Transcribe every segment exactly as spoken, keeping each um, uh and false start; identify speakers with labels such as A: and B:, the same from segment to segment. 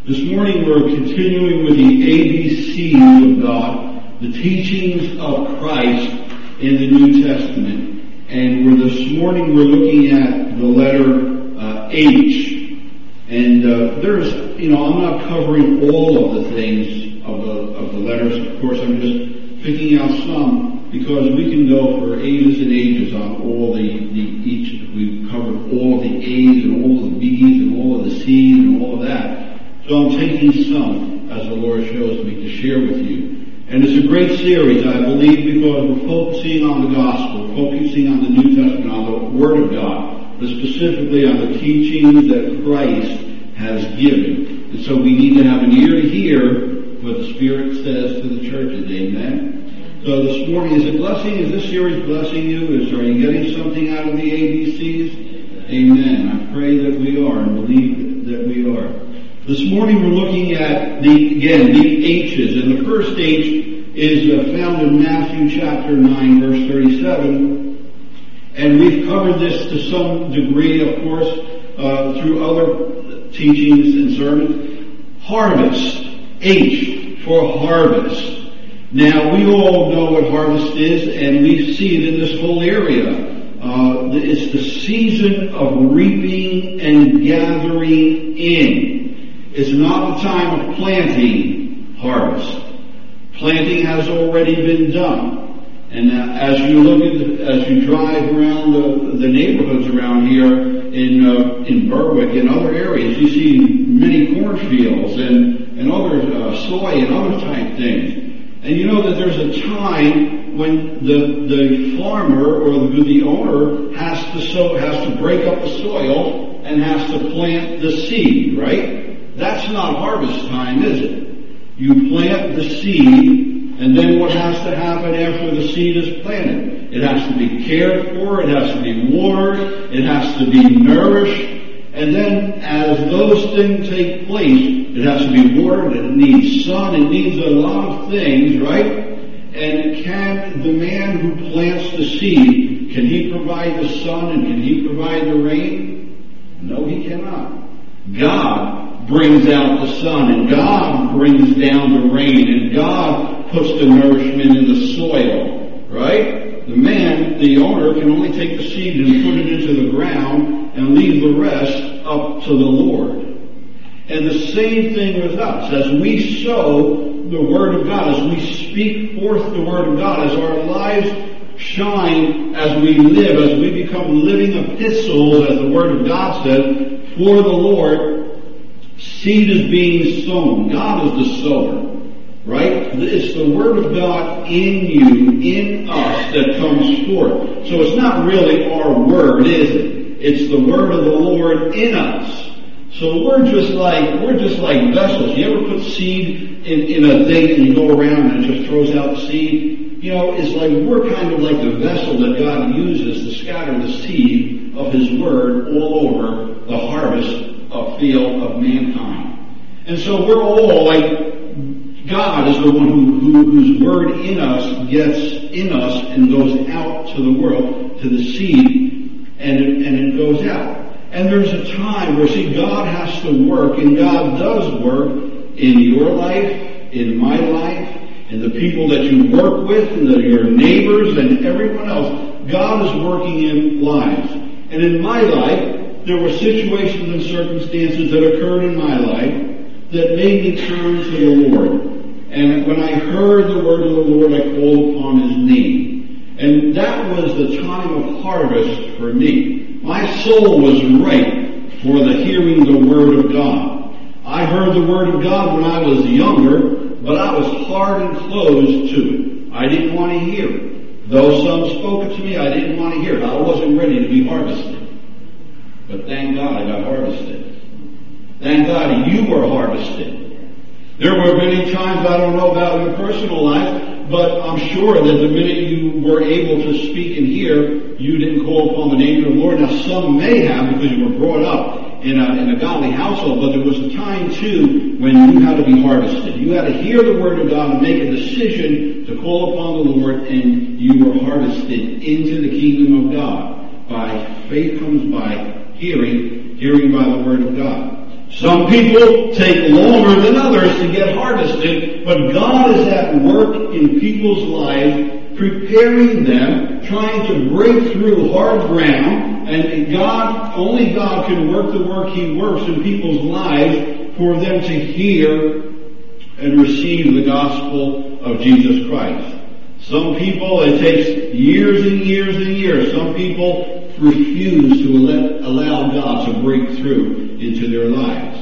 A: This morning we're continuing with the A B Cs of God, the teachings of Christ in the New Testament. And we're, this morning we're looking at the letter uh, H. And uh, there's, you know, I'm not covering all of the things of the, of the letters. Of course, I'm just picking out some because we can go for ages and ages on all the, the each. We've covered all of the A's and all of the B's and all of the C's and all of that. So I'm taking some, as the Lord shows me, to share with you. And it's a great series, I believe, because we're focusing on the gospel, focusing on the New Testament, on the Word of God, but specifically on the teachings that Christ has given. And so we need to have an ear to hear what the Spirit says to the churches. Amen? So this morning, is it blessing? Is this series blessing you? Is, are you getting something out of the A B Cs? Amen. I pray that we are and believe that we are. This morning we're looking at, the again, the H's. And the first H is uh, found in Matthew chapter nine, verse thirty-seven. And we've covered this to some degree, of course, uh, through other teachings and sermons. Harvest. H for harvest. Now, we all know what harvest is, and we see it in this whole area. Uh, it's the season of reaping and gathering in. It's not the time of planting harvest. Planting has already been done. And uh, as you look at, the, as you drive around the, the neighborhoods around here in uh, in Berwick and other areas, you see many cornfields and, and other uh, soy and other type things. And you know that there's a time when the the farmer or the, the owner has to sow, has to break up the soil and has to plant the seed, right? That's not harvest time, is it? You plant the seed, and then what has to happen after the seed is planted? It has to be cared for, it has to be watered, it has to be nourished, and then as those things take place, it has to be watered, it needs sun, it needs a lot of things, right? And can the man who plants the seed, can he provide the sun and can he provide the rain? No, he cannot. God brings out the sun, and God brings down the rain, and God puts the nourishment in the soil, right? The man, the owner, can only take the seed and put it into the ground and leave the rest up to the Lord. And the same thing with us. As we sow the Word of God, as we speak forth the Word of God, as our lives shine, as we live, as we become living epistles, as the Word of God says, for the Lord, seed is being sown. God is the sower, right? It's the Word of God in you, in us, that comes forth. So it's not really our word, is it? It's the Word of the Lord in us. So we're just like, we're just like vessels. You ever put seed in, in a thing and you go around and it just throws out the seed? You know, it's like, we're kind of like the vessel that God uses to scatter the seed of His Word all over the harvest of field of mankind. And so we're all like, God is the one who, who, whose Word in us gets in us and goes out to the world, to the seed, and it, and it goes out. And there's a time where, see, God has to work, and God does work in your life, in my life, and the people that you work with, and the, your neighbors, and everyone else. God is working in lives. And in my life, there were situations and circumstances that occurred in my life that made me turn to the Lord. And when I heard the word of the Lord, I called upon His name. And that was the time of harvest for me. My soul was ripe for the hearing the Word of God. I heard the Word of God when I was younger, but I was hard and closed to it. I didn't want to hear it. Though some spoke it to me, I didn't want to hear it. I wasn't ready to be harvested. But thank God I got harvested. Thank God you were harvested. There were many times, I don't know about your personal life, but I'm sure that the minute you were able to speak and hear, you didn't call upon the name of the Lord. Now some may have because you were brought up in a, in a godly household, but there was a time too when you had to be harvested. You had to hear the Word of God and make a decision to call upon the Lord, and you were harvested into the kingdom of God. By faith comes by hearing, hearing by the Word of God. Some people take longer than others to get harvested, but God is at work in people's lives, preparing them, trying to break through hard ground, and God, only God can work the work He works in people's lives for them to hear and receive the gospel of Jesus Christ. Some people, it takes years and years and years. Some people refuse to let, allow God to break through into their lives.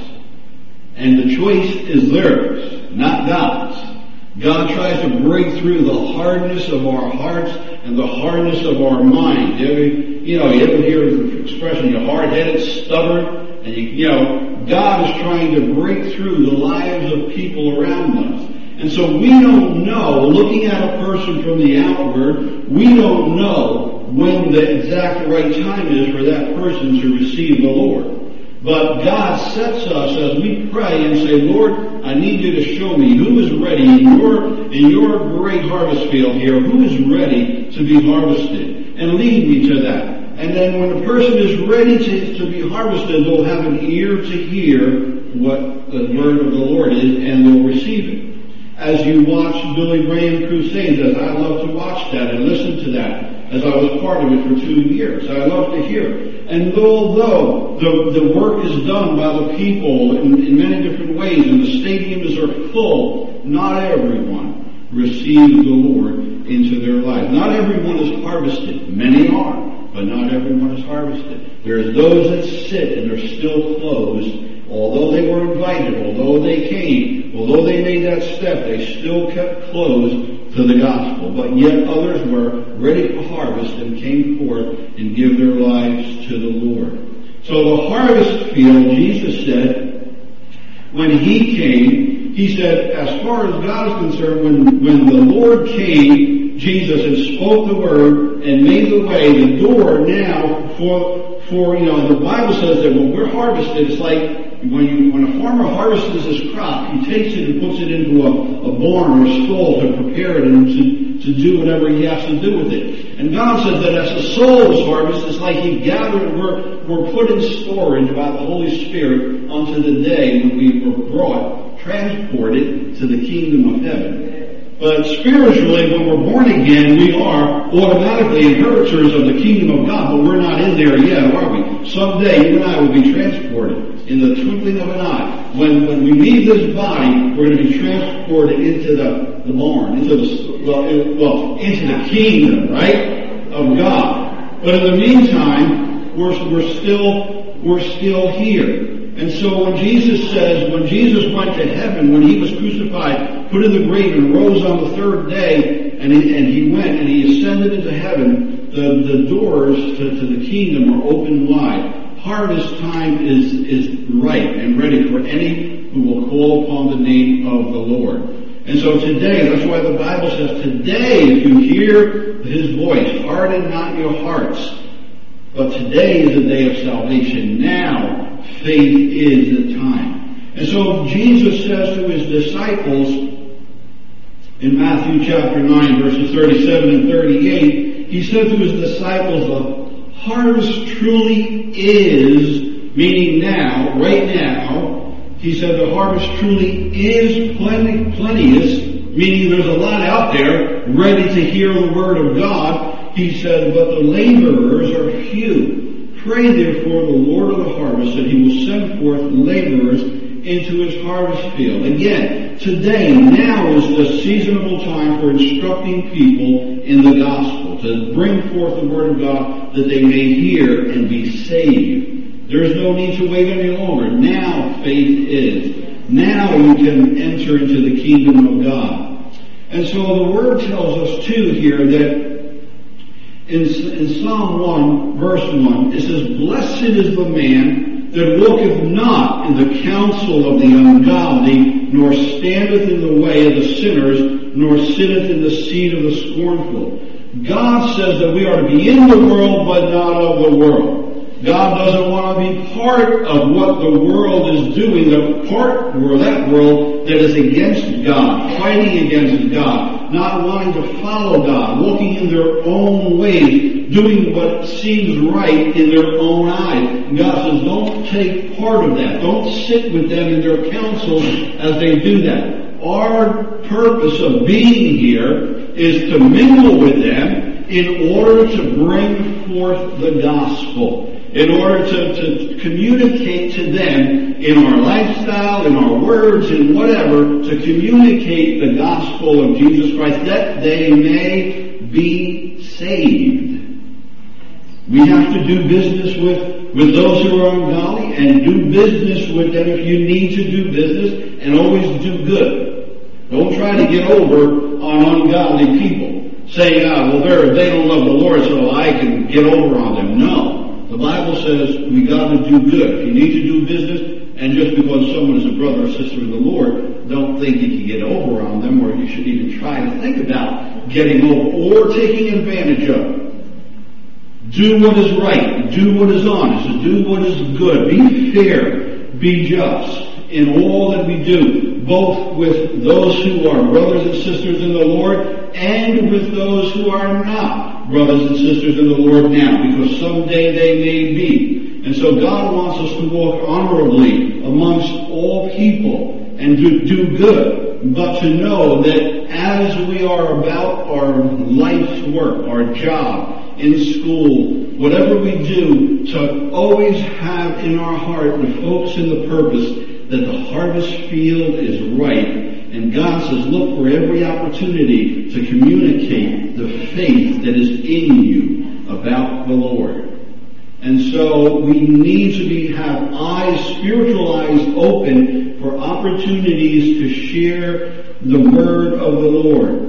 A: And the choice is theirs, not God's. God tries to break through the hardness of our hearts and the hardness of our minds. You ever, you know, you ever hear the expression, you're hard-headed, stubborn, and you, you know, God is trying to break through the lives of people around us. And so we don't know, looking at a person from the outward, we don't know when the exact right time is for that person to receive the Lord. But God sets us as we pray and say, Lord, I need you to show me who is ready in your, in your great harvest field here, who is ready to be harvested, and lead me to that. And then when the person is ready to, to be harvested, they'll have an ear to hear what the word of the Lord is, and they'll receive it. As you watch Billy Graham crusades, as I love to watch that and listen to that, as I was part of it for two years, I love to hear it. And although the, the work is done by the people in, in many different ways, and the stadiums are full, not everyone receives the Lord into their life. Not everyone is harvested. Many are, but not everyone is harvested. There's those that sit and they're still closed. Although they were invited, although they came, although they made that step, they still kept closed to the gospel. But yet others were ready to harvest and came forth and give their lives to the Lord. So the harvest field, Jesus said, when He came, He said, as far as God is concerned, when, when the Lord came, Jesus, and spoke the word and made the way, the door now for, for, you know, the Bible says that when we're harvested, it's like, When, you, when a farmer harvests his crop, he takes it and puts it into a, a barn or a stall to prepare it and to, to do whatever he has to do with it. And God says that as the soul is harvested, it's like He gathered, we're, we're put in storage by the Holy Spirit unto the day when we were brought, transported to the kingdom of heaven. But spiritually, when we're born again, we are automatically inheritors of the kingdom of God, but we're not in there yet, are we? Someday, you and I will be transported in the twinkling of an eye. When when we leave this body, we're going to be transported into the, the barn, into the well, in, well, into the kingdom, right, of God. But in the meantime, we're we're still we're still here. And so when Jesus says, when Jesus went to heaven, when He was crucified, put in the grave, and rose on the third day, and He, and he went and He ascended into heaven, the, the doors to, to the kingdom are open wide. Harvest time is, is ripe and ready for any who will call upon the name of the Lord. And so today, that's why the Bible says, today, if you hear His voice, harden not your hearts. But today is the day of salvation. Now, faith is the time. And so Jesus says to His disciples in Matthew chapter nine, verses thirty-seven and thirty-eight, He said to His disciples, the harvest truly is, meaning now, right now, He said the harvest truly is plenty, plenteous, meaning there's a lot out there ready to hear the word of God. He said, but the laborers are few. Pray therefore the Lord of the harvest that He will send forth laborers into His harvest field. Again, today, now is the seasonable time for instructing people in the gospel, to bring forth the word of God that they may hear and be saved. There is no need to wait any longer. Now faith is. Now you can enter into the kingdom of God. And so the word tells us too here that In, in Psalm one, verse one, it says, blessed is the man that walketh not in the counsel of the ungodly, nor standeth in the way of the sinners, nor sitteth in the seat of the scornful. God says that we are to be in the world, but not of the world. God doesn't want to be part of what the world is doing, the part where that world that is against God, fighting against God, not wanting to follow God, walking in their own ways, doing what seems right in their own eyes. God says, don't take part of that. Don't sit with them in their counsel as they do that. Our purpose of being here is to mingle with them in order to bring forth the gospel, in order to, to communicate to them in our lifestyle, in our words, in whatever, to communicate the gospel of Jesus Christ, that they may be saved. We have to do business with, with those who are ungodly, and do business with them if you need to do business, and always do good. Don't try to get over on ungodly people, saying, ah, well, they're, they don't love the Lord, so I can get over on them. No. The Bible says we got to do good. If you need to do business, and just because someone is a brother or sister in the Lord, don't think you can get over on them, or you should even try to think about getting over or taking advantage of. Do what is right. Do what is honest. Do what is good. Be fair. Be just in all that we do, both with those who are brothers and sisters in the Lord and with those who are not brothers and sisters in the Lord now, because someday they may be. And so God wants us to walk honorably amongst all people and to do good, but to know that as we are about our life's work, our job, in school, whatever we do, to always have in our heart the focus and the purpose that the harvest field is ripe. And God says, look for every opportunity to communicate the faith that is in you about the Lord. And so we need to be have eyes, spiritual eyes open for opportunities to share the word of the Lord.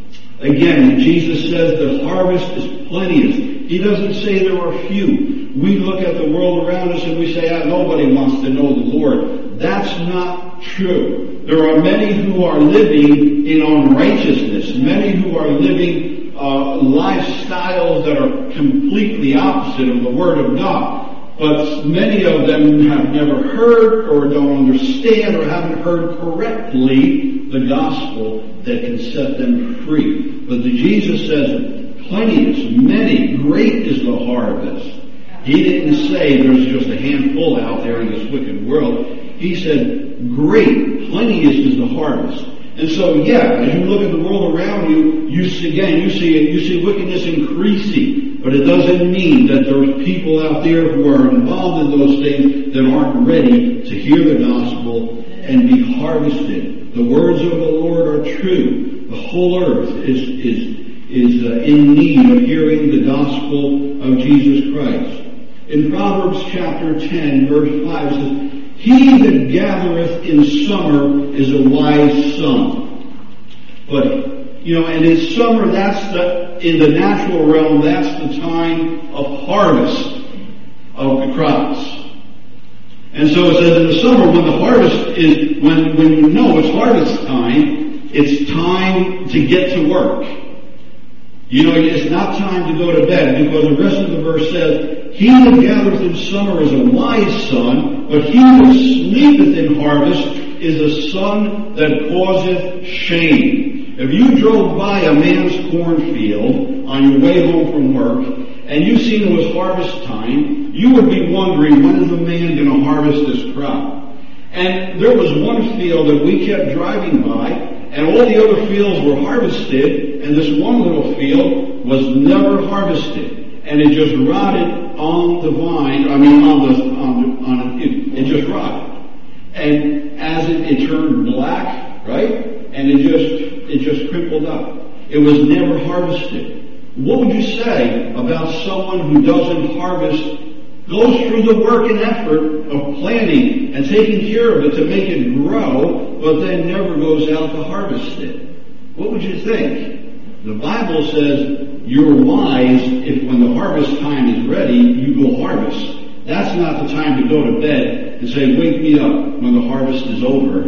A: Again, Jesus says the harvest is plenteous. He doesn't say there are few. We look at the world around us and we say, ah, nobody wants to know the Lord. That's not true. There are many who are living in unrighteousness, many who are living uh, lifestyles that are completely opposite of the Word of God. But many of them have never heard or don't understand or haven't heard correctly the gospel that can set them free. But the Jesus says, plenteous, many, great is the harvest. He didn't say there's just a handful out there in this wicked world. He said, great, plenteous is the harvest. And so, yeah, as you look at the world around you, you see, again, you see you see wickedness increasing. But it doesn't mean that there's people out there who are involved in those things that aren't ready to hear the gospel and be harvested. The words of the Lord are true. The whole earth is is is uh, in need of hearing the gospel of Jesus Christ. In Proverbs chapter ten, verse five, it says, he that gathereth in summer is a wise son. But, you know, and in summer, that's the, in the natural realm, that's the time of harvest of the crops. And so it says in the summer, when the harvest is, when, when you know it's harvest time, it's time to get to work. You know, it's not time to go to bed, because the rest of the verse says, he that gathereth in summer is a wise son, but he that sleepeth in harvest is a son that causeth shame. If you drove by a man's cornfield on your way home from work, and you seen it was harvest time, you would be wondering, when is the man going to harvest this crop? And there was one field that we kept driving by, and all the other fields were harvested, and this one little field was never harvested. And it just rotted on the vine, I mean on the, on the, on it, it just rotted. And as it, it turned black, right? And it just, it just crippled up. It was never harvested. What would you say about someone who doesn't harvest, goes through the work and effort of planting and taking care of it to make it grow, but then never goes out to harvest it? What would you think? The Bible says you're wise if when the harvest time is ready, you go harvest. That's not the time to go to bed and say, wake me up when the harvest is over.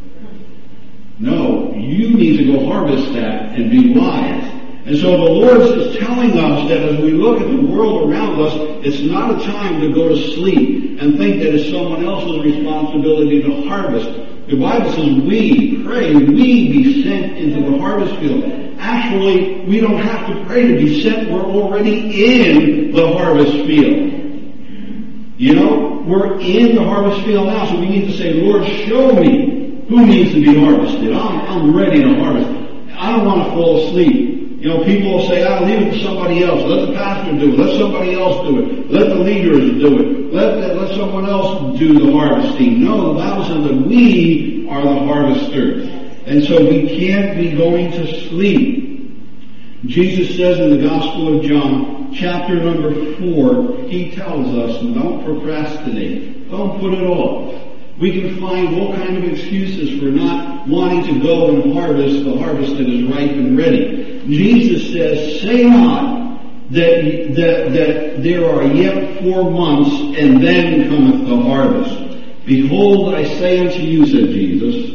A: No, you need to go harvest that and be wise. And so the Lord is telling us that as we look at the world around us, it's not a time to go to sleep and think that it's someone else's responsibility to harvest. The Bible says we pray, we be sent into the harvest field. Actually, we don't have to pray to be sent. We're already in the harvest field. You know, we're in the harvest field now, so we need to say, Lord, show me who needs to be harvested. I'm, I'm ready to harvest. I don't want to fall asleep. You know, people will say, I'll leave it to somebody else. Let the pastor do it. Let somebody else do it. Let the leaders do it. Let, the, let someone else do the harvesting. No, the Bible says that we are the harvesters. And so we can't be going to sleep. Jesus says in the Gospel of John, chapter number four, he tells us, don't procrastinate. Don't put it off. We can find all kinds of excuses for not wanting to go and harvest the harvest that is ripe and ready. Jesus says, say not that, that, that there are yet four months and then cometh the harvest. Behold, I say unto you, said Jesus,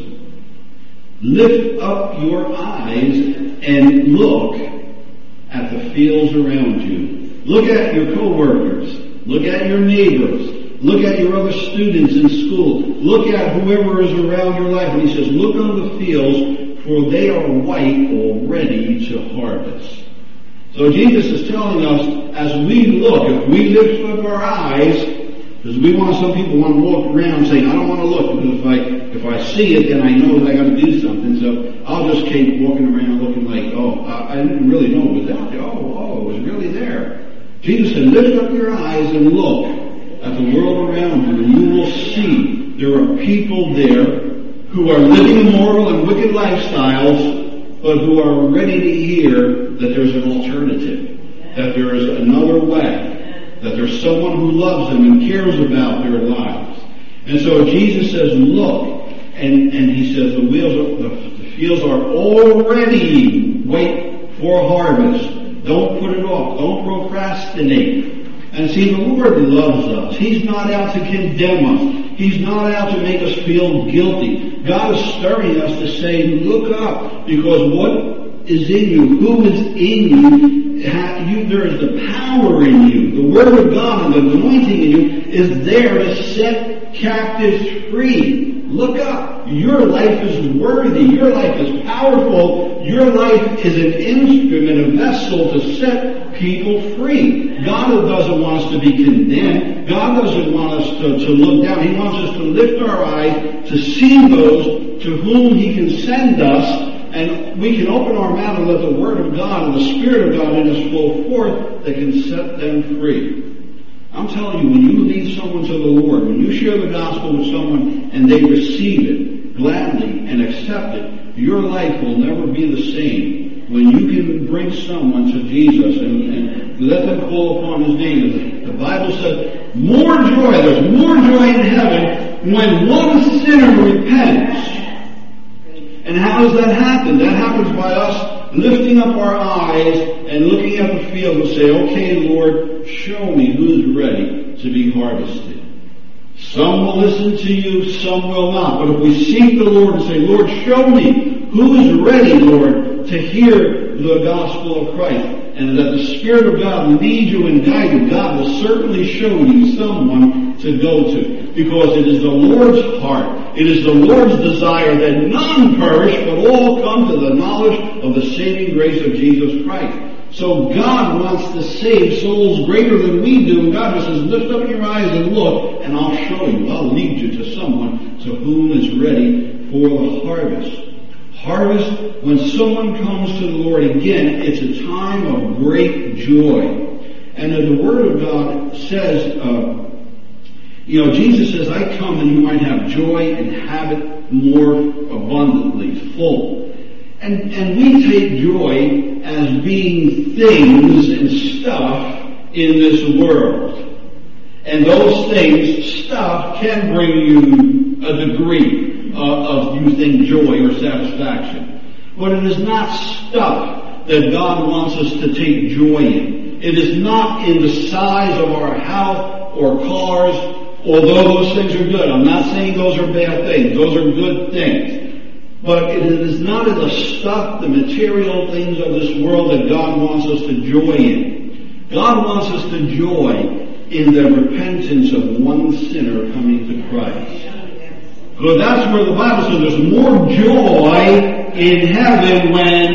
A: lift up your eyes and look at the fields around you. Look at your co-workers. Look at your neighbors. Look at your other students in school. Look at whoever is around your life. And he says, look on the fields, for they are white already to harvest. So Jesus is telling us, as we look, if we lift up our eyes, because we want, some people want to walk around saying, I don't want to look, because if I, if I see it, then I know that I got to do something. So I'll just keep walking around looking like, oh, I, I didn't really know it was out there. Oh, oh, it was really there. Jesus said, lift up your eyes and look at the world around you, and you will see there are people there who are living immoral and wicked lifestyles, but who are ready to hear that there's an alternative, that there is another way, that there's someone who loves them and cares about their lives. And so Jesus says, look, and, and he says the, wheels are, the, the fields are already white for harvest. Don't put it off. Don't procrastinate. And see, the Lord loves us. He's not out to condemn us. He's not out to make us feel guilty. God is stirring us to say, look up, because what is in you, who is in you, ha, you there is the power in you. The Word of God and the anointing in you is there to set captives free. Look up. Your life is worthy. Your life is powerful. Your life is an instrument, a vessel to set people free. God doesn't want us to be condemned. God doesn't want us to, to look down. He wants us to lift our eyes to see those to whom He can send us, and we can open our mouth and let the Word of God and the Spirit of God in us flow forth that can set them free. I'm telling you, when you lead someone to the Lord, when you share the gospel with someone and they receive it gladly and accept it, your life will never be the same. When you can bring someone to Jesus and, and let them call upon His name. The Bible says, more joy, there's more joy in heaven when one sinner repents. And how does that happen? That happens by us lifting up our eyes and looking at the field and say, okay, Lord, show me who's ready to be harvested. Some will listen to you, some will not. But if we seek the Lord and say, Lord, show me who's ready, Lord, to hear the gospel of Christ, and that the Spirit of God lead you and guide you, God will certainly show you someone to go to. Because it is the Lord's heart, it is the Lord's desire that none perish, but all come to the knowledge of the saving grace of Jesus Christ. So God wants to save souls greater than we do. And God just says, lift up your eyes and look, and I'll show you. I'll lead you to someone to whom is ready for the harvest. Harvest, when someone comes to the Lord, again, it's a time of great joy. And the Word of God says, uh, you know, Jesus says, I come that you might have joy and have it more abundantly, full. And, and we take joy as being things and stuff in this world. And those things, stuff, can bring you a degree uh, of, you think, joy or satisfaction. But it is not stuff that God wants us to take joy in. It is not in the size of our house or cars, although those things are good. I'm not saying those are bad things. Those are good things. But it is not in the stuff, the material things of this world that God wants us to joy in. God wants us to joy in the repentance of one sinner coming to Christ. Because that's where the Bible says there's more joy in heaven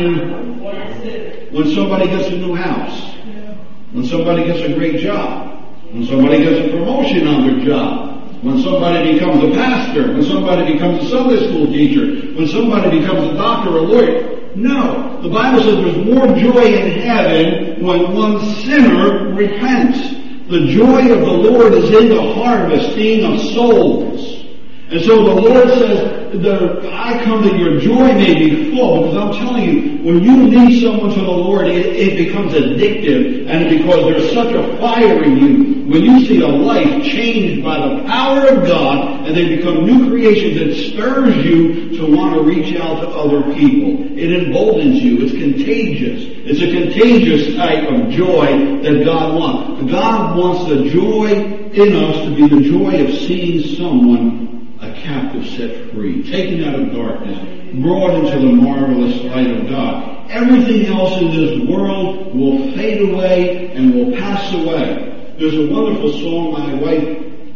A: when, when somebody gets a new house, when somebody gets a great job, when somebody gets a promotion on their job, when somebody becomes a pastor, when somebody becomes a Sunday school teacher, when somebody becomes a doctor or a lawyer. No. The Bible says there's more joy in heaven when one sinner repents. The joy of the Lord is in the harvesting of souls. And so the Lord says, the, I come that your joy may be full, because I'm telling you, when you lead someone to the Lord, it, it becomes addictive, and because there's such a fire in you, when you see a life changed by the power of God, and they become new creations, it stirs you to want to reach out to other people. It emboldens you. It's contagious. It's a contagious type of joy that God wants. God wants the joy in us to be the joy of seeing someone, a captive, set free, taken out of darkness, brought into the marvelous light of God. Everything else in this world will fade away and will pass away. There's a wonderful song my wife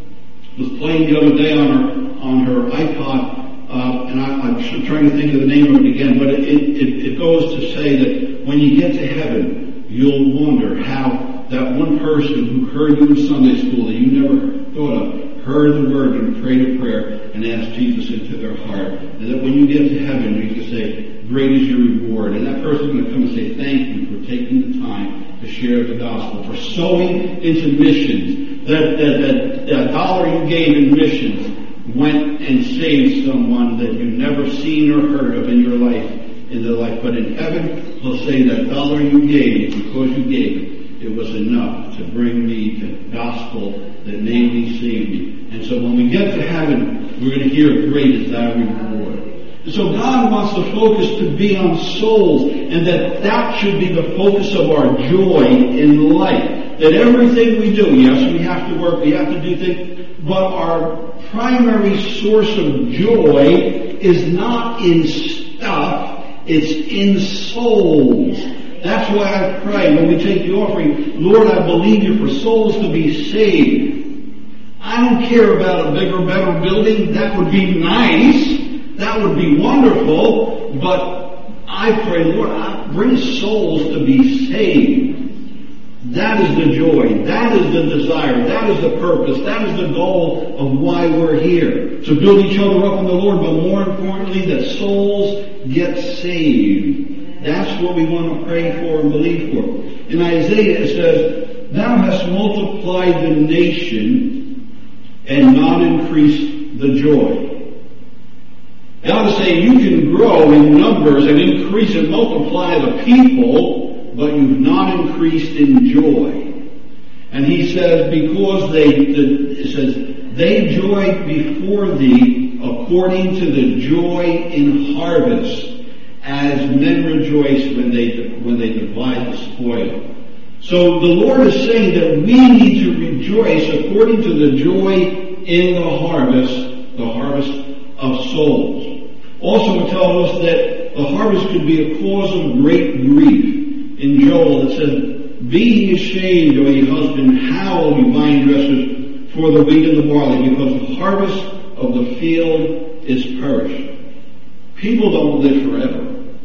A: was playing the other day on her on her iPod, uh, and I, I'm trying to think of the name of it again, but it, it, it goes to say that when you get to heaven, you'll wonder how that one person who heard you in Sunday school that you never thought of, heard the word and prayed a prayer and asked Jesus into their heart. And that when you get to heaven, you can say, great is your reward. And that person is going to come and say, thank you for taking the time to share the gospel, for sowing into missions. That, that, that, that dollar you gave in missions went and saved someone that you've never seen or heard of in your life, in their life. But in heaven, they'll say that dollar you gave, because you gave it, it was enough to bring me to the gospel that made me, saved me. And so when we get to heaven, we're going to hear, great is thy reward. And so God wants the focus to be on souls, and that that should be the focus of our joy in life. That everything we do, yes, we have to work, we have to do things, but our primary source of joy is not in stuff, it's in souls. That's why I pray when we take the offering, Lord, I believe you for souls to be saved. I don't care about a bigger, better building. That would be nice. That would be wonderful. But I pray, Lord, I bring souls to be saved. That is the joy. That is the desire. That is the purpose. That is the goal of why we're here. To build each other up in the Lord, but more importantly, that souls get saved. That's what we want to pray for and believe for. In Isaiah it says, thou hast multiplied the nation and not increased the joy. God is saying you can grow in numbers and increase and multiply the people, but you've not increased in joy. And he says, because they, the, it says, they joy before thee according to the joy in harvest, as men rejoice when they when they divide the spoil. So the Lord is saying that we need to rejoice according to the joy in the harvest, the harvest of souls. Also it tells us that the harvest could be a cause of great grief. In Joel it says, be ye ashamed, O ye husband, howl, you vine dressers, for the wheat and the barley, because the harvest of the field is perished. People don't live forever.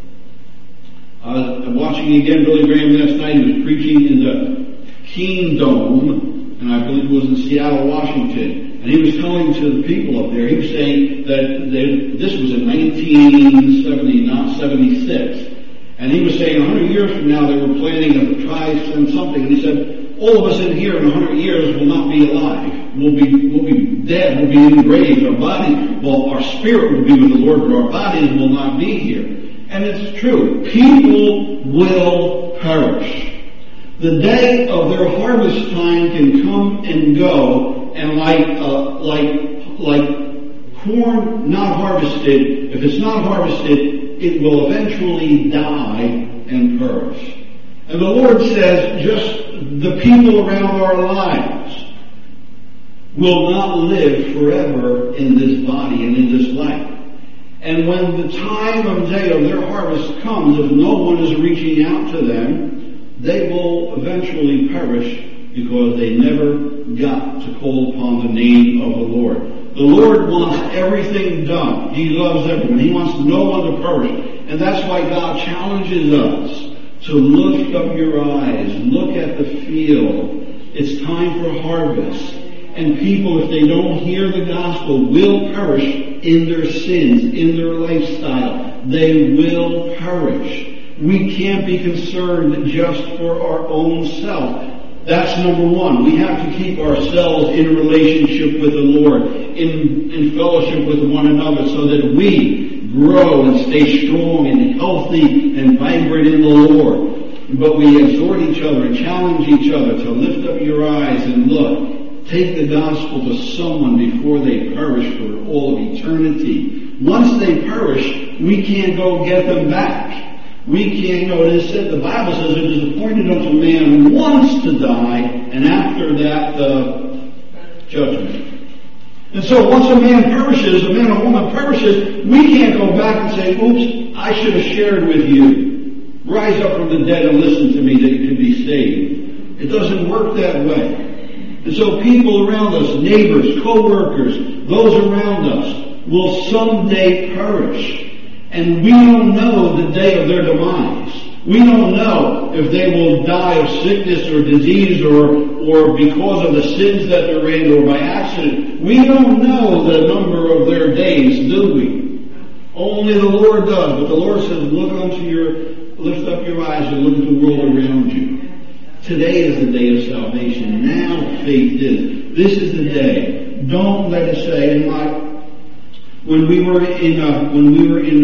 A: Uh, I'm watching again Billy Graham last night. He was preaching in the Keene Dome, and I believe it was in Seattle, Washington. And he was telling to the people up there, he was saying that they, this was in nineteen seventy, not seventy-six. And he was saying a hundred years from now they were planning to try some something. And he said, all of us in here in a hundred years will not be alive. We'll be, we'll be dead. We'll be in the grave. Our body, well, our spirit will be with the Lord, but our bodies will not be here. And it's true. People will perish. The day of their harvest time can come and go, and like uh, like like corn not harvested, if it's not harvested, it will eventually die and perish. And the Lord says, just the people around our lives will not live forever in this body and in this life. And when the time of day of their harvest comes, if no one is reaching out to them, they will eventually perish because they never got to call upon the name of the Lord. The Lord wants everything done. He loves everyone. He wants no one to perish. And that's why God challenges us to lift up your eyes. Look at the field. It's time for harvest. And people, if they don't hear the gospel, will perish in their sins, in their lifestyle. They will perish. We can't be concerned just for our own self. That's number one. We have to keep ourselves in relationship with the Lord, in, in fellowship with one another, so that we grow and stay strong and healthy and vibrant in the Lord. But we exhort each other and challenge each other to lift up your eyes and look. Take the gospel to someone before they perish for all of eternity. Once they perish, we can't go get them back. We can't go. It said, the Bible says it is appointed unto man once to die, and after that, the judgment. And so once a man perishes, a man or woman perishes, we can't go back and say, oops, I should have shared with you. Rise up from the dead and listen to me that you can be saved. It doesn't work that way. And so people around us, neighbors, co-workers, those around us, will someday perish. And we don't know the day of their demise. We don't know if they will die of sickness or disease or, or because of the sins that they're in or by accident. We don't know the number of their days, do we? Only the Lord does. But the Lord says, look unto your, lift up your eyes and look at the world around you. Today is the day of salvation. Now faith is. This is the day. Don't let us say, and my, when we were in, uh, when we were in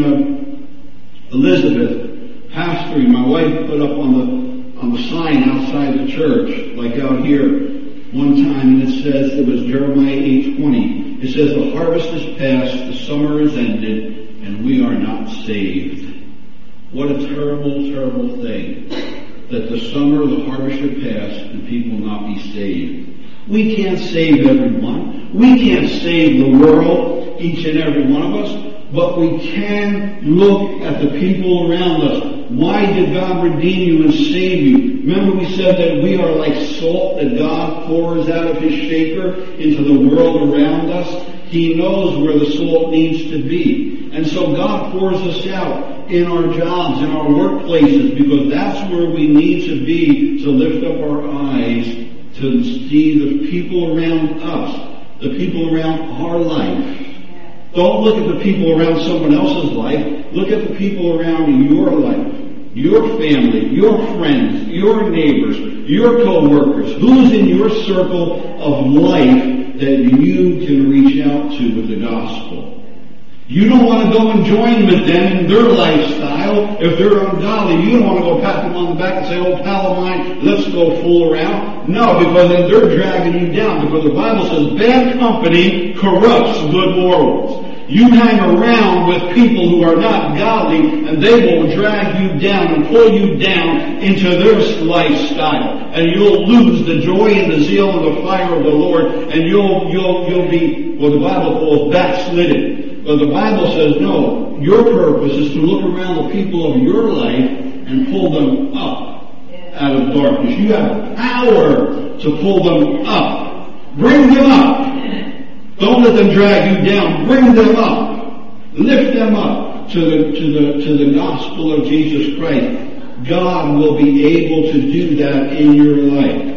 A: uh, Elizabeth pastoring, my wife put up on the on the sign outside the church, like out here, one time, and it says, it was Jeremiah eight twenty. It says, the harvest is past, the summer is ended, and we are not saved. What a terrible, terrible thing. That the summer, the harvest should pass, and people not be saved. We can't save everyone. We can't save the world, each and every one of us, but we can look at the people around us. Why did God redeem you and save you? Remember we said that we are like salt that God pours out of His shaker into the world around us. He knows where the salt needs to be. And so God pours us out in our jobs, in our workplaces, because that's where we need to be to lift up our eyes to see the people around us, the people around our life. Don't look at the people around someone else's life. Look at the people around your life, your family, your friends, your neighbors, your co-workers. Who's in your circle of life that you can reach out to with the gospel? You don't want to go and join with them in their lifestyle. If they're ungodly, you don't want to go pat them on the back and say, oh, pal of mine, let's go fool around. No, because then they're dragging you down. Because the Bible says bad company corrupts good morals. You hang around with people who are not godly, and they will drag you down and pull you down into their lifestyle. And you'll lose the joy and the zeal and the fire of the Lord, and you'll, you'll, you'll be what the Bible calls backslidden. But the Bible says, no, your purpose is to look around the people of your life and pull them up out of darkness. You have power to pull them up. Bring them up. Don't let them drag you down. Bring them up. Lift them up to the, to the, to the gospel of Jesus Christ. God will be able to do that in your life.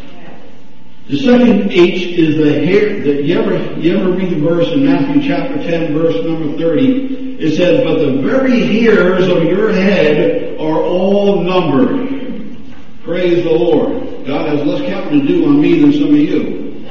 A: The second H is the hair. The, you ever you ever read the verse in Matthew chapter ten, verse number thirty? It says, "But the very hairs of your head are all numbered." Praise the Lord. God has less counting to do on me than some of you.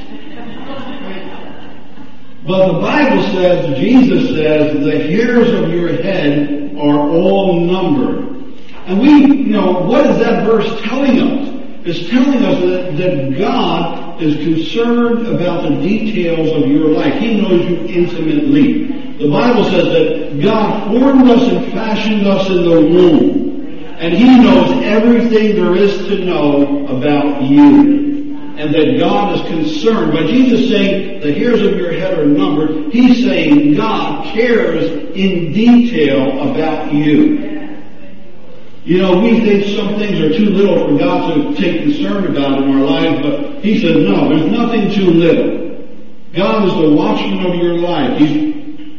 A: But the Bible says, Jesus says, the hairs of your head are all numbered. And we, you know, what is that verse telling us? It's telling us that, that God is concerned about the details of your life. He knows you intimately. The Bible says that God formed us and fashioned us in the womb. And He knows everything there is to know about you. And that God is concerned. By Jesus saying the hairs of your head are numbered, He's saying God cares in detail about you. You know, we think some things are too little for God to take concern about in our lives, but He says, no, there's nothing too little. God is the watchman of your life. He's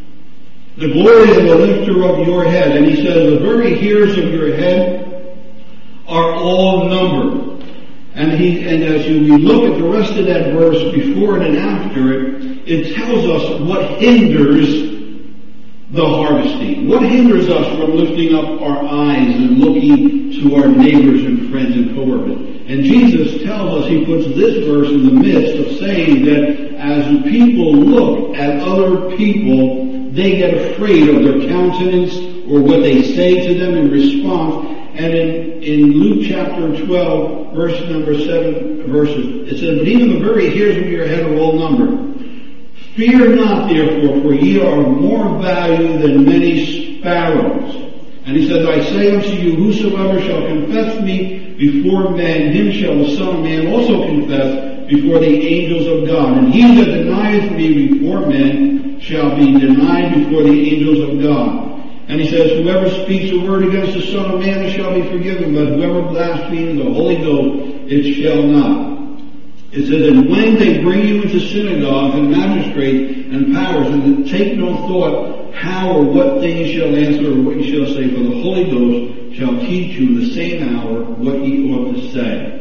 A: the glory of the lifter of your head. And he says, the very hairs of your head are all numbered. And he, and as you we look at the rest of that verse before it and after it, it tells us what hinders the harvesting. What hinders us from lifting up our eyes and looking to our neighbors and friends and coworkers? And Jesus tells us, he puts this verse in the midst of saying that as people look at other people, they get afraid of their countenance or what they say to them in response. And in, in Luke chapter twelve, verse number seven verses, it says, but even the very hairs of your head are all numbered. Fear not, therefore, for ye are of more value than many sparrows. And he says, I say unto you, whosoever shall confess me before men, him shall the Son of Man also confess before the angels of God. And he that denieth me before men shall be denied before the angels of God. And he says, whoever speaks a word against the Son of Man shall be forgiven, but whoever blasphemes the Holy Ghost, it shall not. It says, and when they bring you into synagogues and magistrates and powers, and take no thought how or what things you shall answer or what you shall say, for the Holy Ghost shall teach you in the same hour what ye ought to say.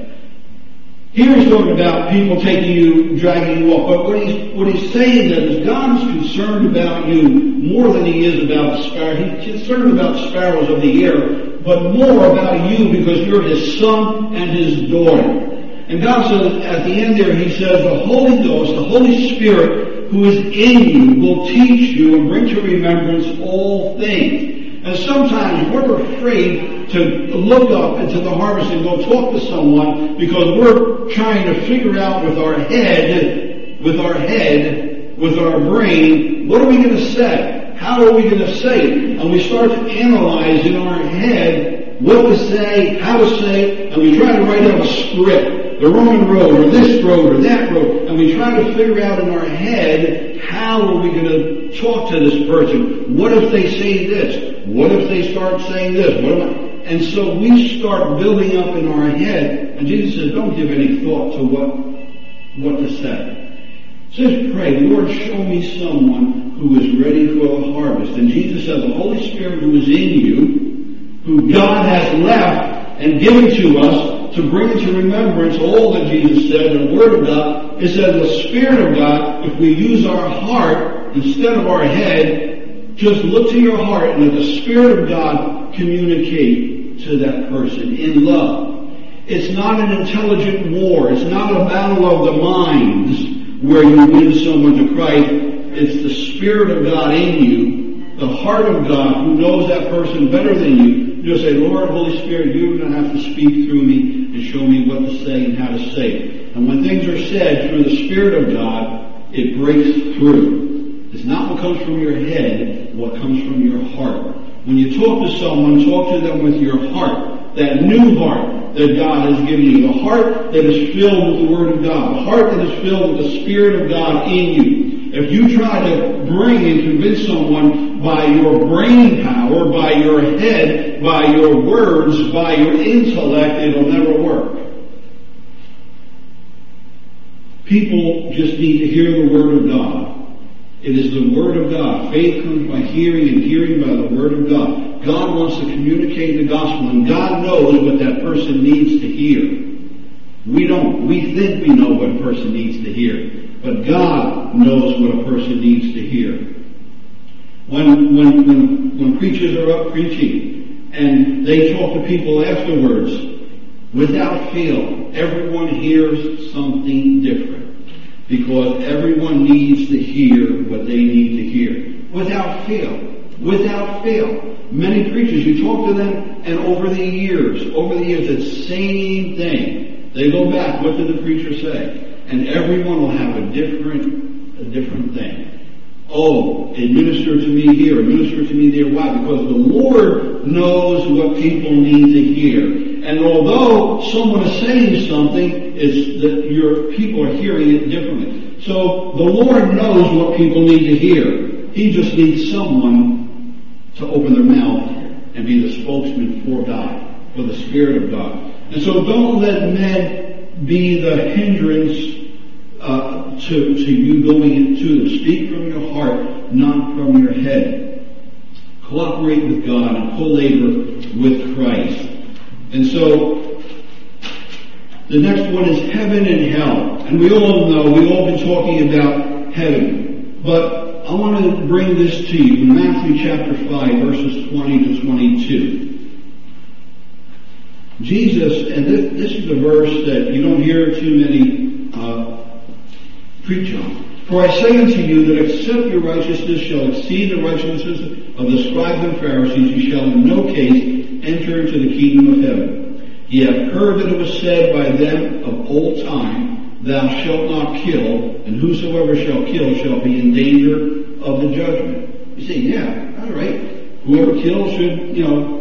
A: Here he's talking about people taking you, dragging you off. But what he's, what he's saying then is God is concerned about you more than he is about the sparrows. He's concerned about the sparrows of the air, but more about you because you're his son and his daughter. And God says, at the end there, he says, the Holy Ghost, the Holy Spirit who is in you will teach you and bring to remembrance all things. And sometimes we're afraid to look up into the harvest and go talk to someone because we're trying to figure out with our head, with our head, with our brain, what are we going to say? How are we going to say it? And we start to analyze in our head what to say, how to say it, and we try to write out a script. The Roman road, or this road, or that road, and we try to figure out in our head, how are we going to talk to this person? What if they say this? What if they start saying this? What am I? And so we start building up in our head, and Jesus says, don't give any thought to what, what to say. Just pray, Lord, show me someone who is ready for the harvest. And Jesus said, the Holy Spirit who is in you, who God has left and given to us, to bring into remembrance all that Jesus said in the Word of God, it says the Spirit of God, if we use our heart instead of our head, just look to your heart and let the Spirit of God communicate to that person in love. It's not an intelligent war. It's not a battle of the minds where you win someone to Christ. It's the Spirit of God in you, the heart of God who knows that person better than you. You'll say, Lord, Holy Spirit, you're going to have to speak through me and show me what to say and how to say it. And when things are said through the Spirit of God, it breaks through. It's not what comes from your head, what comes from your heart. When you talk to someone, talk to them with your heart, that new heart that God has given you, the heart that is filled with the Word of God, the heart that is filled with the Spirit of God in you. If you try to bring and convince someone by your brain power, by your head, by your words, by your intellect, it'll never work. People just need to hear the Word of God. It is the Word of God. Faith comes by hearing, and hearing by the Word of God. God wants to communicate the gospel, and God knows what that person needs to hear. We don't. We think we know what a person needs to hear. But God knows what a person needs to hear. When, when, when, when preachers are up preaching and they talk to people afterwards, without fail, everyone hears something different. Because everyone needs to hear what they need to hear. Without fail. Without fail. Many preachers, you talk to them, and over the years, over the years, the same thing. They go back, what did the preacher say? And everyone will have a different, a different thing. Oh, administer to me here, administer to me there. Why? Because the Lord knows what people need to hear. And although someone is saying something, it's that your people are hearing it differently. So the Lord knows what people need to hear. He just needs someone to open their mouth and be the spokesman for God, for the Spirit of God. And so don't let men be the hindrance, uh, uh, to, to you going into them. Speak from your heart, not from your head. Cooperate with God and co-labor with Christ. And so, the next one is heaven and hell. And we all know, we've all been talking about heaven. But I want to bring this to you in Matthew chapter five, verses twenty to twenty-two. Jesus, and this, this is a verse that you don't hear too many uh, preach on. For I say unto you that except your righteousness shall exceed the righteousness of the scribes and Pharisees, you shall in no case enter into the kingdom of heaven. Ye have heard that it was said by them of old time, thou shalt not kill, and whosoever shall kill shall be in danger of the judgment. You say, yeah, all right. Whoever kills should, you know,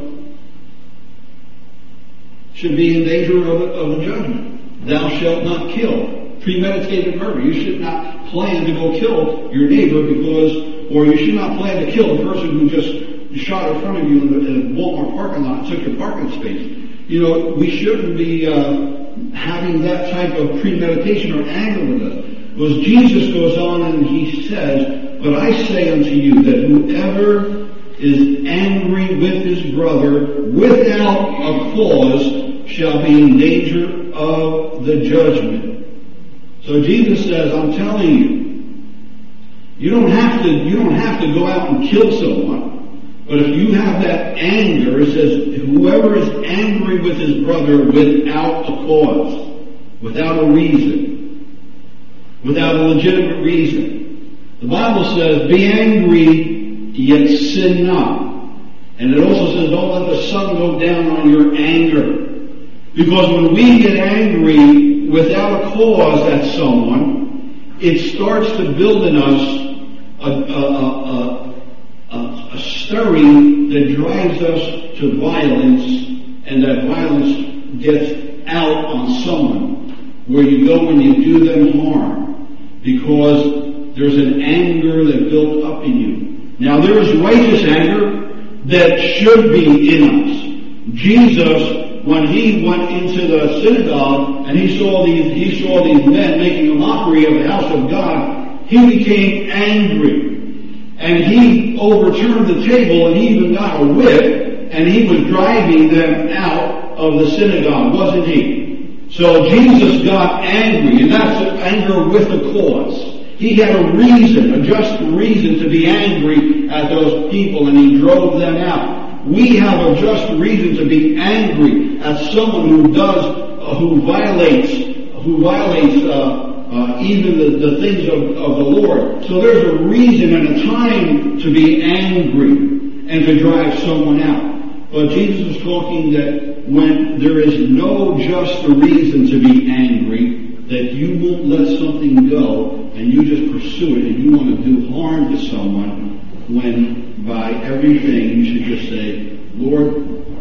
A: should be in danger of, of the judgment. Thou shalt not kill. Premeditated murder. You should not plan to go kill your neighbor because, or you should not plan to kill the person who just shot in front of you in the, in the Walmart parking lot and took your parking space. You know, we shouldn't be uh, having that type of premeditation or anger with us. Because Jesus goes on and he says, but I say unto you that whoever is angry with his brother without a cause shall be in danger of the judgment. So Jesus says, I'm telling you, you don't have to, you don't have to go out and kill someone. But if you have that anger, it says, whoever is angry with his brother without a cause, without a reason, without a legitimate reason. The Bible says, be angry, yet sin not. And it also says, don't let the sun go down on your anger. Because when we get angry without a cause at someone, it starts to build in us a, a, a, a, a stirring that drives us to violence, and that violence gets out on someone, where you go and you do them harm, because there's an anger that built up in you. Now there is righteous anger that should be in us. Jesus, when he went into the synagogue and he saw these, he saw these men making a mockery of the house of God, he became angry. And he overturned the table and he even got a whip and he was driving them out of the synagogue, wasn't he? So Jesus got angry, and that's anger with a cause. He had a reason, a just reason to be angry at those people, and he drove them out. We have a just reason to be angry at someone who does, uh, who violates, who violates uh, uh, even the, the things of, of the Lord. So there's a reason and a time to be angry and to drive someone out. But Jesus is talking that when there is no just reason to be angry, that you won't let something go and you just pursue it and you want to do harm to someone, when by everything you should just say, Lord,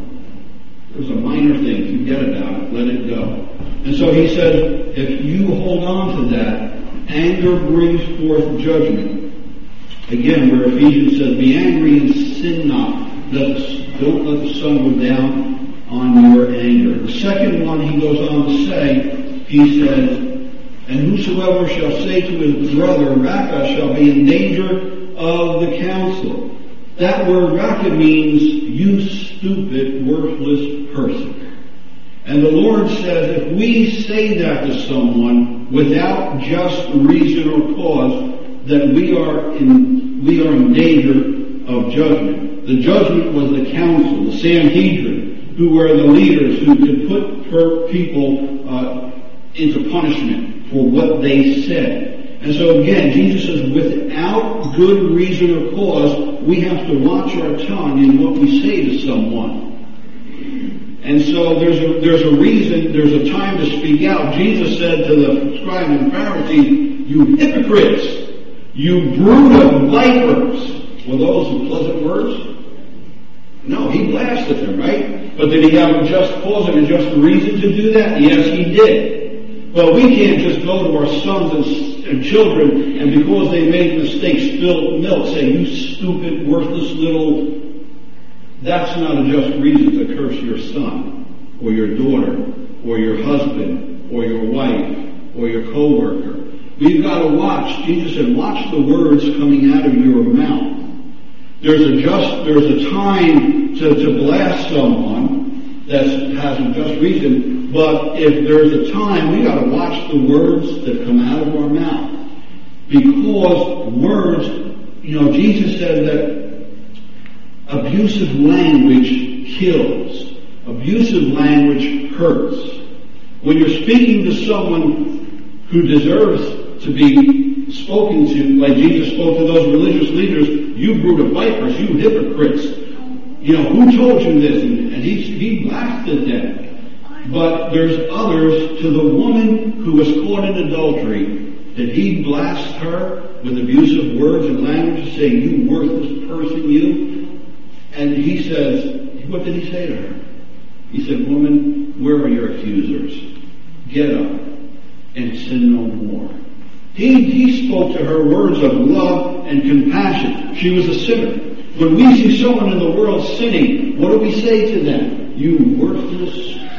A: it was a minor thing, forget about it, let it go. And so he said, if you hold on to that, anger brings forth judgment. Again, where Ephesians says, be angry and sin not. Let the, don't let the sun go down on your anger. The second one he goes on to say, he says, and whosoever shall say to his brother, Raka, shall be in danger of the council. That word Raka means, you stupid, worthless person. And the Lord says, if we say that to someone without just reason or cause, then we are in, we are in danger of judgment. The judgment was the council, the Sanhedrin, who were the leaders who could put per people uh, into punishment for what they said. And so again, Jesus says, without good reason or cause, we have to watch our tongue in what we say to someone. And so there's a, there's a reason, there's a time to speak out. Jesus said to the scribes and Pharisees, you hypocrites, you brood of vipers. Were those pleasant words? No, he blasted them, right? But did he have a just cause and a just reason to do that? Yes, he did. Well, we can't just go to our sons and, and children and because they made mistakes spill milk, say, you stupid, worthless little... That's not a just reason to curse your son or your daughter or your husband or your wife or your coworker. We've got to watch. Jesus said, watch the words coming out of your mouth. There's a just, there's a time to, to blast someone that has a just reason, but if there's a time, we got to watch the words that come out of our mouth. Because words, you know, Jesus said that abusive language kills. Abusive language hurts. When you're speaking to someone who deserves to be spoken to, like Jesus spoke to those religious leaders, you brood of vipers, you hypocrites. You know, who told you this? And, and he, he blasted them. But there's others, to the woman who was caught in adultery, did he blast her with abusive words and language, saying, you worthless person, you? And he says, what did he say to her? He said, woman, where are your accusers? Get up and sin no more. He, he spoke to her words of love and compassion. She was a sinner. When we see someone in the world sinning, what do we say to them? You worthless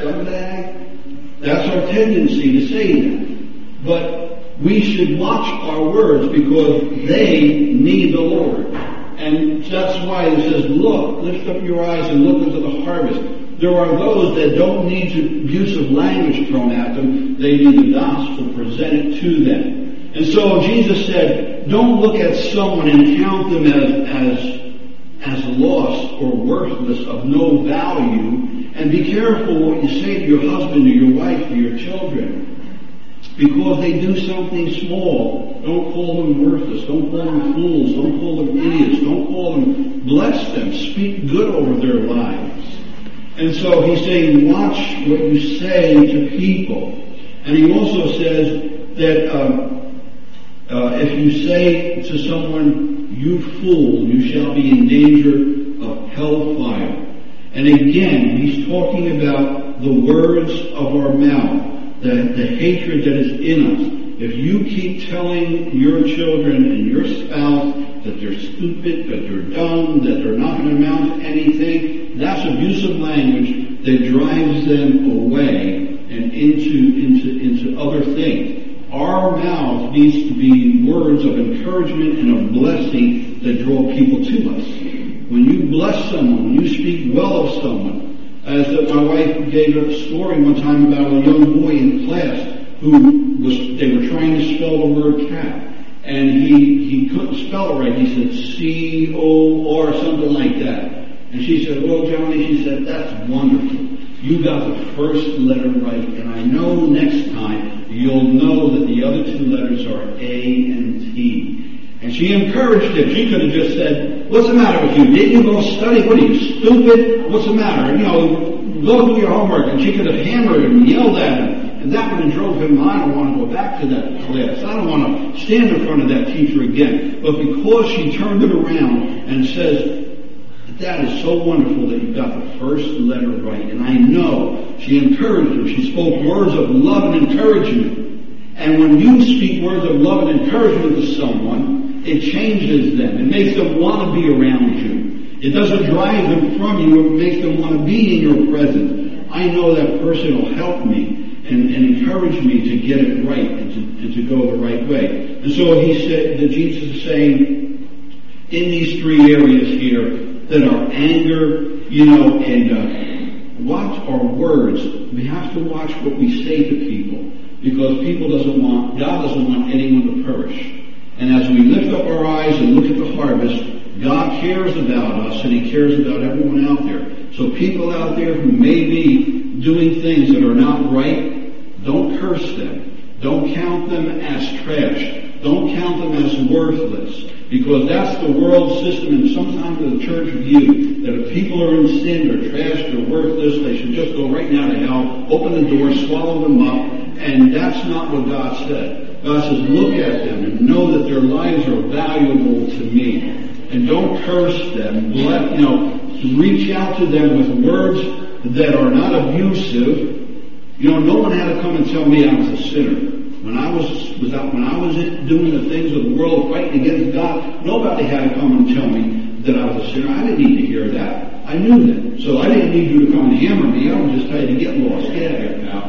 A: scumbag? That's our tendency to say that. But we should watch our words because they need the Lord. And that's why it says, look, lift up your eyes and look into the harvest. There are those that don't need abusive language thrown at them. They need the gospel presented to them. And so Jesus said, don't look at someone and count them as, as, as lost or worthless, of no value. And be careful what you say to your husband or your wife or your children. Because they do something small. Don't call them worthless. Don't call them fools. Don't call them idiots. Don't call them, bless them. Speak good over their lives. And so he's saying, watch what you say to people. And he also says that um, uh, if you say to someone, you fool, you shall be in danger of hellfire. And again, he's talking about the words of our mouth. The, the hatred that is in us. If you keep telling your children and your spouse that they're stupid, that they're dumb, that they're not going to amount to anything, that's abusive language that drives them away and into, into, into other things. Our mouth needs to be words of encouragement and of blessing that draw people to us. When you bless someone, when you speak well of someone, as my wife gave a story one time about a young boy in class who was, they were trying to spell the word cat. And he, he couldn't spell it right. He said C O R, something like that. And she said, well, Johnny, she said, that's wonderful. You got the first letter right. And I know next time you'll know that the other two letters are A and T. And she encouraged him. She could have just said, what's the matter with you? Didn't you go study? What are you, stupid? What's the matter? You know, go do your homework. And she could have hammered him and yelled at him. And that would have drove him, I don't want to go back to that class. I don't want to stand in front of that teacher again. But because she turned it around and says, that is so wonderful that you got the first letter right. And I know she encouraged him. She spoke words of love and encouragement. And when you speak words of love and encouragement to someone, it changes them. It makes them want to be around you. It doesn't drive them from you. It makes them want to be in your presence. I know that person will help me and, and encourage me to get it right and to, and to go the right way. And so he said that Jesus is saying in these three areas here that our anger, you know, and uh, watch our words. We have to watch what we say to people because people doesn't want, God doesn't want anyone to perish. And as we lift up our eyes and look at the harvest, God cares about us and He cares about everyone out there. So people out there who may be doing things that are not right, don't curse them. Don't count them as trash. Don't count them as worthless. Because that's the world system and sometimes the church view. That if people are in sin, they're trash, they're worthless, they should just go right now to hell, open the door, swallow them up. And that's not what God said. God says, look at them and know that their lives are valuable to me. And don't curse them. Let, you know, reach out to them with words that are not abusive. You know, no one had to come and tell me I was a sinner. When I was, was out, when I was doing the things of the world, fighting against God, nobody had to come and tell me that I was a sinner. I didn't need to hear that. I knew that. So I didn't need you to come and hammer me. I would just tell you to get lost. Get out of here, pal.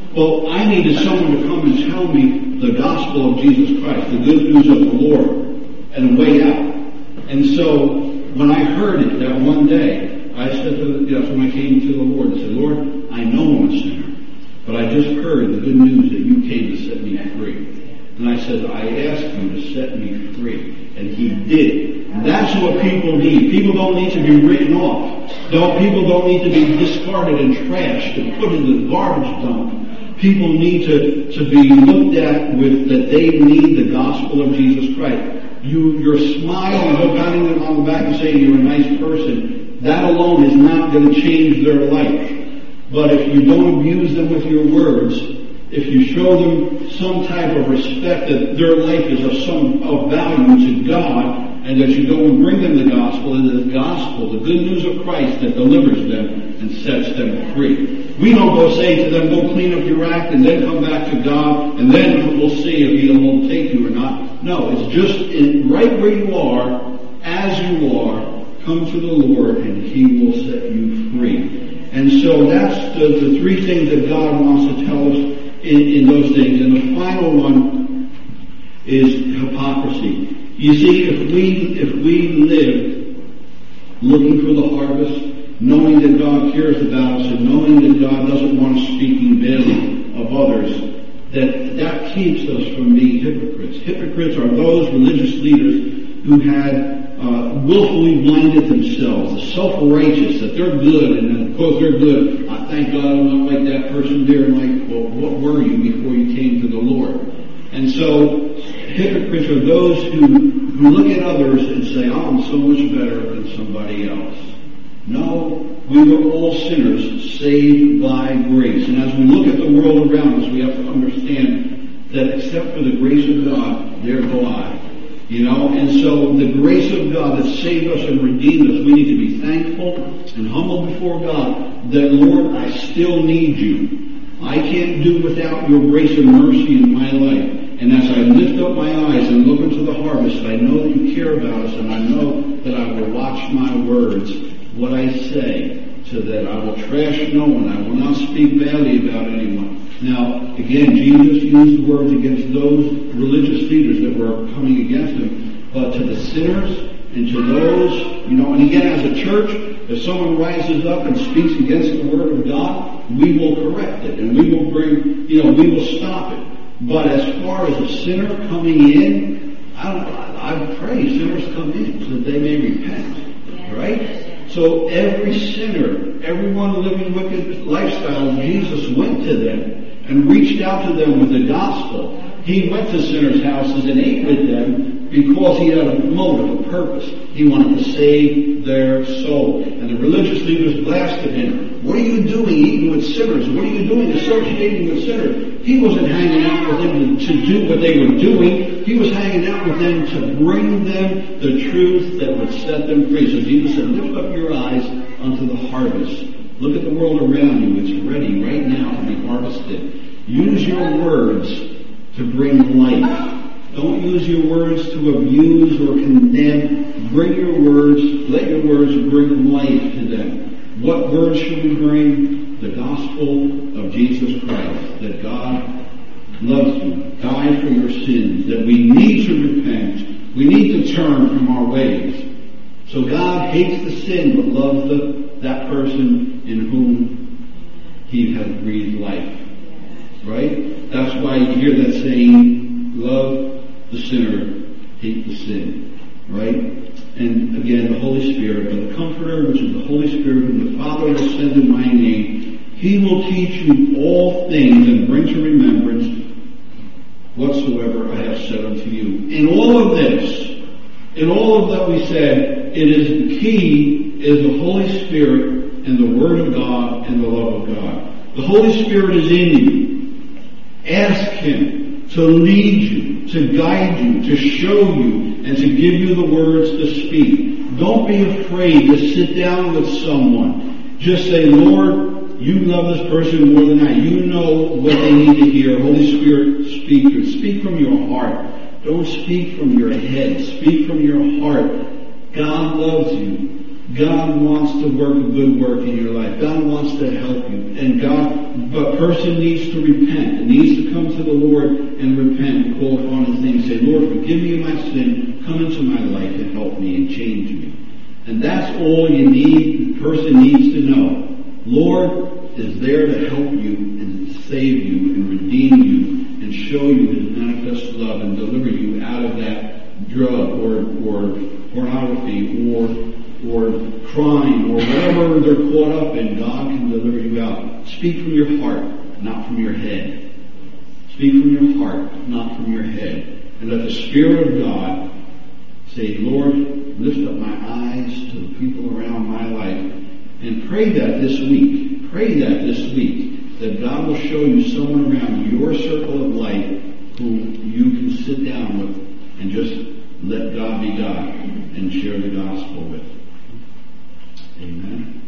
A: Well, I needed someone to come and tell me the gospel of Jesus Christ, the good news of the Lord, and a way out. And so, when I heard it that one day, I said to, that's when I came to the Lord, I said, Lord, I know I'm a sinner, but I just heard the good news that you came to set me free. And I said, I asked you to set me free. And he did. And that's what people need. People don't need to be written off. Don't, people don't need to be discarded and trashed and put in the garbage dump. People need to, to be looked at with that they need the gospel of Jesus Christ. You, your smile and go patting them on the back and saying you're a nice person, that alone is not going to change their life. But if you don't abuse them with your words, if you show them some type of respect that their life is of some of value to God, and that you go and bring them the gospel, and the gospel, the good news of Christ that delivers them and sets them free. We don't go say to them, go clean up your act and then come back to God, and then we'll see if He will take you or not. No, it's just in, right where you are, as you are, come to the Lord and He will set you free. And so that's the, the three things that God wants to tell us in, in those things. And the final one is hypocrisy. You see, if we if we live looking for the harvest, knowing that God cares about us and knowing that God doesn't want us speaking badly of others, that that keeps us from being hypocrites. Hypocrites are those religious leaders who had uh, willfully blinded themselves, the self-righteous, that they're good, and of course they're good. I thank God I'm not like that person there, and like, well, what were you before you came to the Lord? And so, hypocrites are those who, who look at others and say, oh, I'm so much better than somebody else. No, we were all sinners saved by grace. And as we look at the world around us, we have to understand that except for the grace of God, there go I. You know, and so the grace of God that saved us and redeemed us, we need to be thankful and humble before God that, Lord, I still need you. I can't do without your grace and mercy in my life. And as I lift up my eyes and look into the harvest, I know that you care about us, and I know that I will watch my words, what I say, so that I will trash no one. I will not speak badly about anyone. Now, again, Jesus used the words against those religious leaders that were coming against him, but to the sinners and to those, you know, and again, as a church, if someone rises up and speaks against the word of God, we will correct it, and we will bring, you know, we will stop it. But as far as a sinner coming in, I don't I, I pray sinners come in so that they may repent, right? So every sinner, everyone living wicked lifestyles, Jesus went to them and reached out to them with the gospel. He went to sinners' houses and ate with them because he had a motive, a purpose. He wanted to save their soul. And the religious leaders blasted him. What are you doing eating with sinners? What are you doing associating with sinners? He wasn't hanging out with them to, to do what they were doing. He was hanging out with them to bring them the truth that would set them free. So Jesus said, lift up your eyes unto the harvest. Look at the world around you. It's ready right now to be harvested. Use your words to bring life. Don't use your words to abuse or condemn. Bring your words, let your words bring life to them. What words should we bring? The gospel of Jesus Christ, that God loves you, died for your sins, that we need to repent, we need to turn from our ways. So God hates the sin but loves the, that person in whom He has breathed life. Right? That's why you hear that saying, love the sinner, hate the sin. Right? And again, the Holy Spirit, the Comforter, which is the Holy Spirit, whom the Father will send in my name, He will teach you all things and bring to remembrance whatsoever I have said unto you. In all of this, in all of that we said, it is the key is the Holy Spirit and the Word of God and the love of God. The Holy Spirit is in you. Ask Him to lead you, to guide you, to show you, and to give you the words to speak. Don't be afraid to sit down with someone. Just say, Lord, you love this person more than I. You know what they need to hear. Holy Spirit, speak to it. Speak from your heart. Don't speak from your head. Speak from your heart. God loves you. God wants to work a good work in your life. God wants to help you. And God, but person needs to repent. It needs to come to the Lord and repent and call upon His name and say, Lord, forgive me of my sin. Come into my life and help me and change me. And that's all you need. The person needs to know. Lord is there to help you and save you and redeem you and show you His manifest love and deliver you out of that drug or, or pornography or or crime or whatever they're caught up in. God can deliver you out. Speak from your heart, not from your head. Speak from your heart, not from your head. And let the Spirit of God say, Lord, lift up my eyes to the people around my life. And pray that this week. Pray that this week. That God will show you someone around your circle of life who you can sit down with and just let God be God and share the gospel with. Amen.